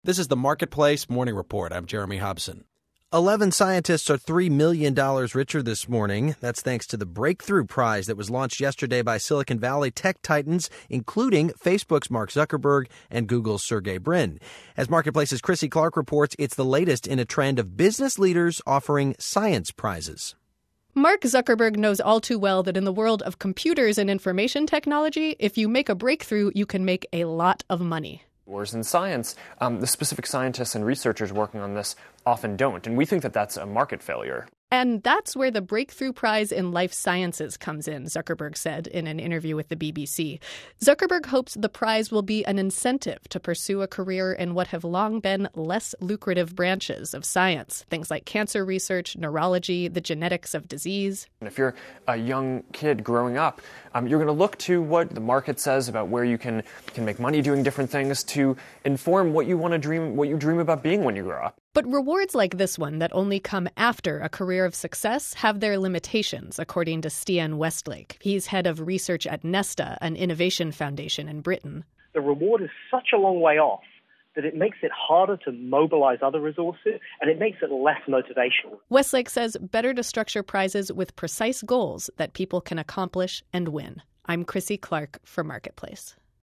This is the Marketplace Morning Report. I'm Jeremy Hobson. 11 scientists are $3 million richer this morning. That's thanks to the Breakthrough Prize that was launched yesterday by Silicon Valley tech titans, including Facebook's Mark Zuckerberg and Google's Sergey Brin. As Marketplace's Chrissy Clark reports, it's the latest in a trend of business leaders offering science prizes. Mark Zuckerberg knows all too well that in the world of computers and information technology, if you make a breakthrough, you can make a lot of money. Whereas in science, the specific scientists and researchers working on this often don't, and we think that that's a market failure. And that's where the Breakthrough Prize in Life Sciences comes in, Zuckerberg said in an interview with the BBC. Zuckerberg hopes the prize will be an incentive to pursue a career in what have long been less lucrative branches of science, things like cancer research, neurology, the genetics of disease. And if you're a young kid growing up, you're going to look to what the market says about where you can make money doing different things to inform what you want to dream, what you dream about being when you grow up. But rewards like this one that only come after a career of success have their limitations, according to Stian Westlake. He's head of research at Nesta, an innovation foundation in Britain. The reward is such a long way off that it makes it harder to mobilize other resources, and it makes it less motivational. Westlake says better to structure prizes with precise goals that people can accomplish and win. I'm Chrissy Clark for Marketplace.